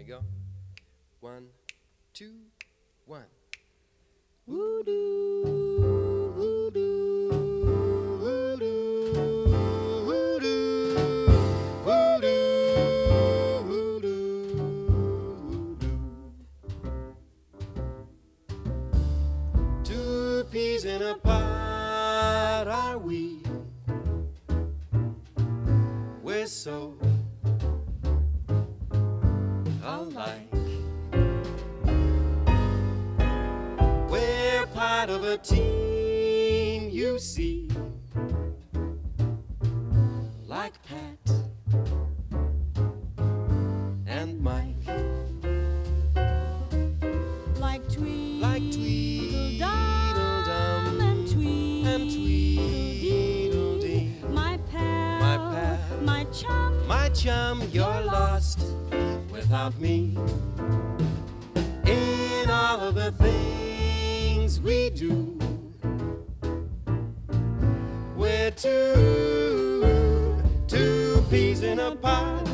go. 1, 2, 1. Voodoo, voodoo, voodoo, voodoo, voodoo, voodoo, voodoo. 2 peas in a pot are we. We're so alike. We're part of a team, you see, like Pat and Mike, like Tweedledum and Tweedledee. My pal, my chum, You're lost without me. In all of the things we do, we're two peas in a pod.